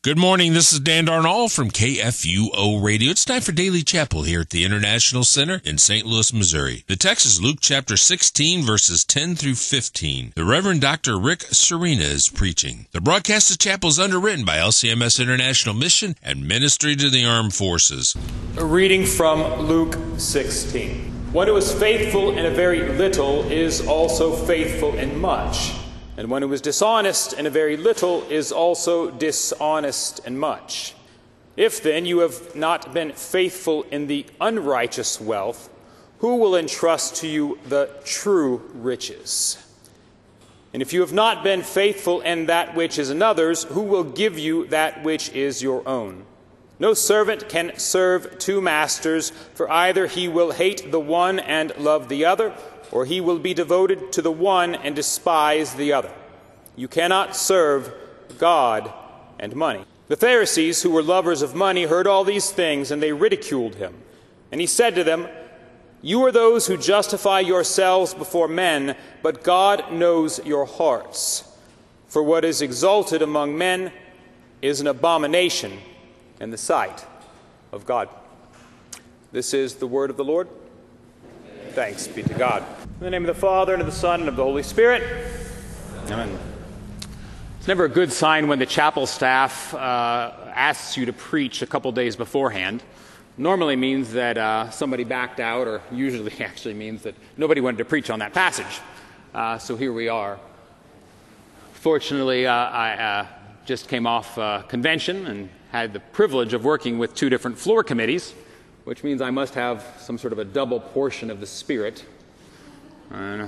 Good morning, this is Dan Darnall from KFUO Radio. It's time for Daily Chapel here at the International Center in St. Louis, Missouri. The text is Luke chapter 16, verses 10 through 15. The Reverend Dr. Rick Serena is preaching. The broadcast of chapel is underwritten by LCMS International Mission and Ministry to the Armed Forces. A reading from Luke 16. One who is faithful in a very little is also faithful in much. And one who is dishonest in a very little is also dishonest in much. If then you have not been faithful in the unrighteous wealth, who will entrust to you the true riches? And if you have not been faithful in that which is another's, who will give you that which is your own? No servant can serve two masters, for either he will hate the one and love the other, or he will be devoted to the one and despise the other. You cannot serve God and money. The Pharisees, who were lovers of money, heard all these things, and they ridiculed him. And he said to them, "You are those who justify yourselves before men, but God knows your hearts. For what is exalted among men is an abomination in the sight of God." This is the word of the Lord. Thanks be to God. In the name of the Father, and of the Son, and of the Holy Spirit. Amen. It's never a good sign when the chapel staff asks you to preach a couple days beforehand. Normally means that somebody backed out, or usually actually means that nobody wanted to preach on that passage. So here we are. Fortunately, I just came off convention and had the privilege of working with two different floor committees, which means I must have some sort of a double portion of the Spirit. I'm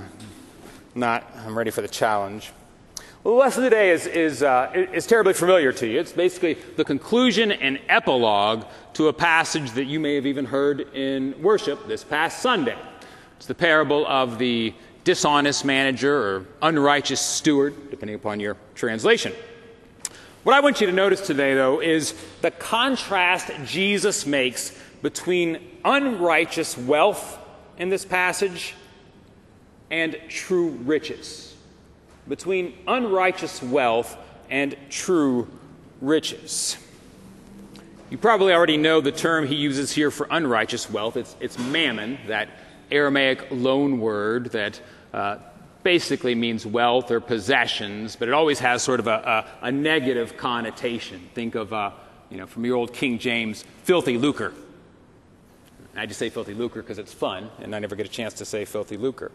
ready for the challenge. Well, the lesson today is terribly familiar to you. It's basically the conclusion and epilogue to a passage that you may have even heard in worship this past Sunday. It's the parable of the dishonest manager or unrighteous steward, depending upon your translation. What I want you to notice today, though, is the contrast Jesus makes between unrighteous wealth in this passage and true riches. Between unrighteous wealth and true riches. You probably already know the term he uses here for unrighteous wealth. It's mammon, that Aramaic loan word that basically means wealth or possessions, but it always has sort of a negative connotation. Think of, from your old King James, filthy lucre. I just say filthy lucre because it's fun, and I never get a chance to say filthy lucre.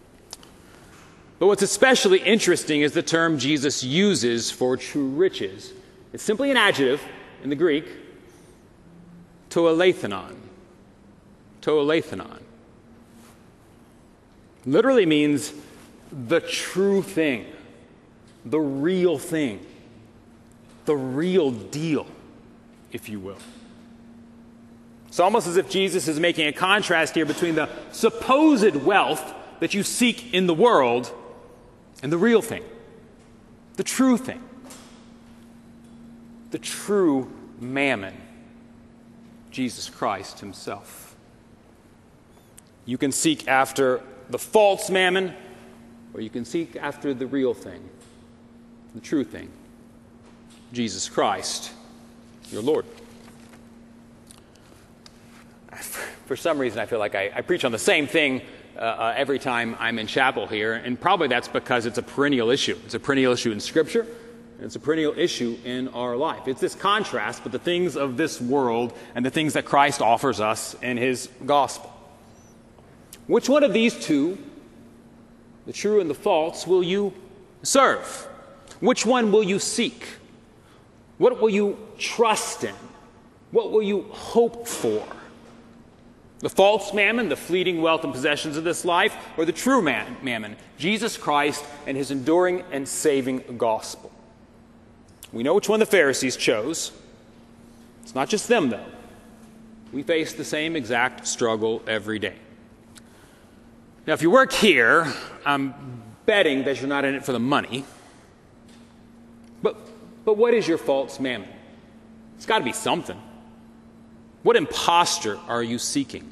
But what's especially interesting is the term Jesus uses for true riches. It's simply an adjective in the Greek, toelethenon. Toelethenon. Literally means the true thing, the real thing, the real deal, if you will. It's almost as if Jesus is making a contrast here between the supposed wealth that you seek in the world and the real thing, the true thing, the true mammon, Jesus Christ himself. You can seek after the false mammon, or you can seek after the real thing, the true thing, Jesus Christ, your Lord. For some reason, I feel like I preach on the same thing every time I'm in chapel here, and probably that's because it's a perennial issue. It's a perennial issue in Scripture, and it's a perennial issue in our life. It's this contrast with the things of this world and the things that Christ offers us in his gospel. Which one of these two, the true and the false, will you serve? Which one will you seek? What will you trust in? What will you hope for? The false mammon, the fleeting wealth and possessions of this life, or the true mammon, Jesus Christ and his enduring and saving gospel? We know which one the Pharisees chose. It's not just them, though. We face the same exact struggle every day. Now, if you work here, I'm betting that you're not in it for the money. But what is your false mammon? It's got to be something. What impostor are you seeking?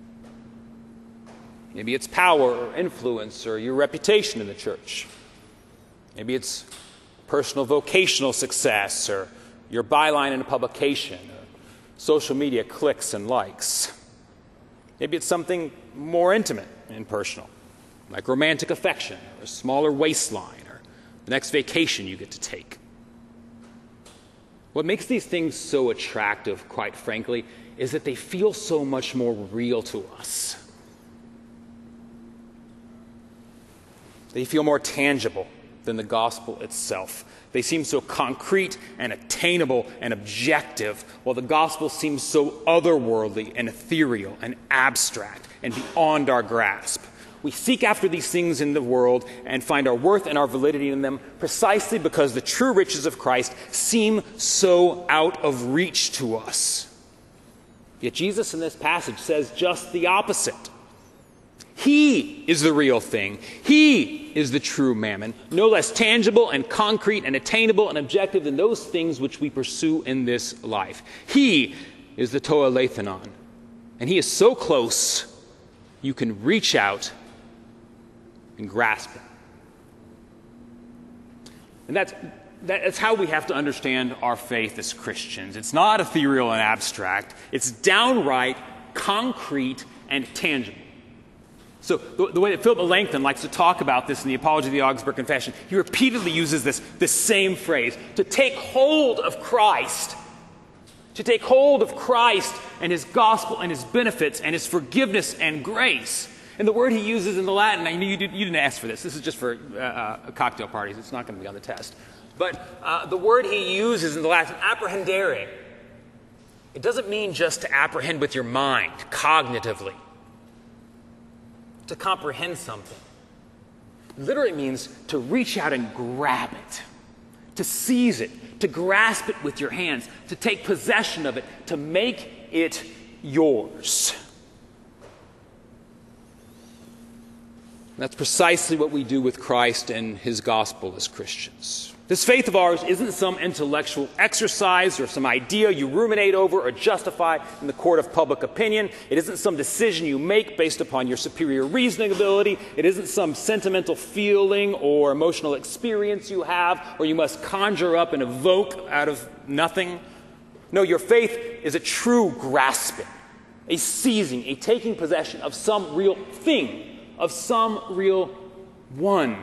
Maybe it's power or influence or your reputation in the church. Maybe it's personal vocational success or your byline in a publication, or social media clicks and likes. Maybe it's something more intimate and personal, like romantic affection, or a smaller waistline, or the next vacation you get to take. What makes these things so attractive, quite frankly, is that they feel so much more real to us. They feel more tangible than the gospel itself. They seem so concrete and attainable and objective, while the gospel seems so otherworldly and ethereal and abstract and beyond our grasp. We seek after these things in the world and find our worth and our validity in them precisely because the true riches of Christ seem so out of reach to us. Yet Jesus in this passage says just the opposite. He is the real thing. He is the true mammon, no less tangible and concrete and attainable and objective than those things which we pursue in this life. He is the Toa Lethenon, and he is so close you can reach out and grasp him. And that's how we have to understand our faith as Christians. It's not ethereal and abstract. It's downright concrete and tangible. So the way that Philip Melanchthon likes to talk about this in the Apology of the Augsburg Confession, he repeatedly uses this same phrase, to take hold of Christ. To take hold of Christ and his gospel and his benefits and his forgiveness and grace. And the word he uses in the Latin, I know you didn't ask for this. This is just for cocktail parties. It's not going to be on the test. But the word he uses in the Latin, apprehendere, it doesn't mean just to apprehend with your mind, cognitively. To comprehend something. It literally means to reach out and grab it, to seize it, to grasp it with your hands, to take possession of it, to make it yours. And that's precisely what we do with Christ and his gospel as Christians. This faith of ours isn't some intellectual exercise or some idea you ruminate over or justify in the court of public opinion. It isn't some decision you make based upon your superior reasoning ability. It isn't some sentimental feeling or emotional experience you have or you must conjure up and evoke out of nothing. No, your faith is a true grasping, a seizing, a taking possession of some real thing, of some real one.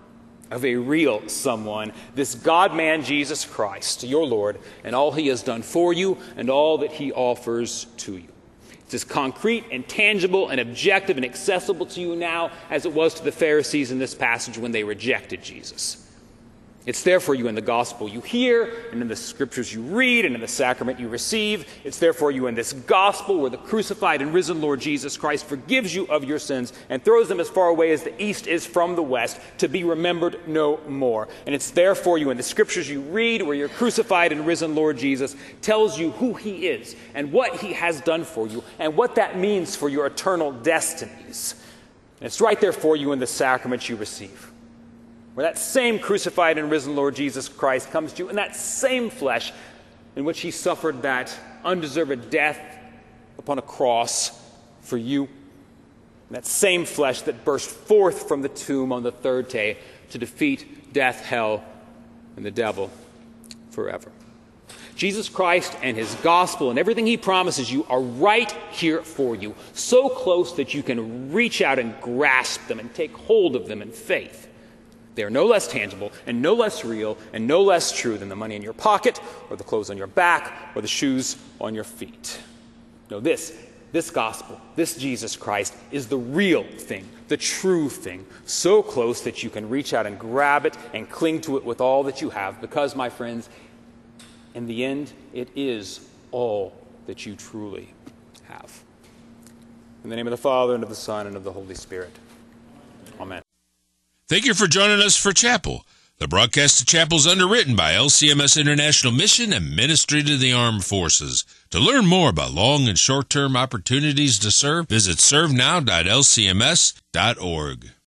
Of a real someone, this God-man Jesus Christ, your Lord, and all he has done for you and all that he offers to you. It's as concrete and tangible and objective and accessible to you now as it was to the Pharisees in this passage when they rejected Jesus. It's there for you in the gospel you hear, and in the scriptures you read, and in the sacrament you receive. It's there for you in this gospel where the crucified and risen Lord Jesus Christ forgives you of your sins and throws them as far away as the east is from the west, to be remembered no more. And it's there for you in the scriptures you read where your crucified and risen Lord Jesus tells you who he is and what he has done for you and what that means for your eternal destinies. And it's right there for you in the sacrament you receive, where that same crucified and risen Lord Jesus Christ comes to you in that same flesh in which he suffered that undeserved death upon a cross for you. That same flesh that burst forth from the tomb on the third day to defeat death, hell, and the devil forever. Jesus Christ and his gospel and everything he promises you are right here for you, so close that you can reach out and grasp them and take hold of them in faith. They are no less tangible and no less real and no less true than the money in your pocket or the clothes on your back or the shoes on your feet. No, this gospel, this Jesus Christ is the real thing, the true thing, so close that you can reach out and grab it and cling to it with all that you have because, my friends, in the end, it is all that you truly have. In the name of the Father, and of the Son, and of the Holy Spirit. Amen. Thank you for joining us for Chapel. The broadcast of Chapel is underwritten by LCMS International Mission and Ministry to the Armed Forces. To learn more about long and short-term opportunities to serve, visit servenow.lcms.org.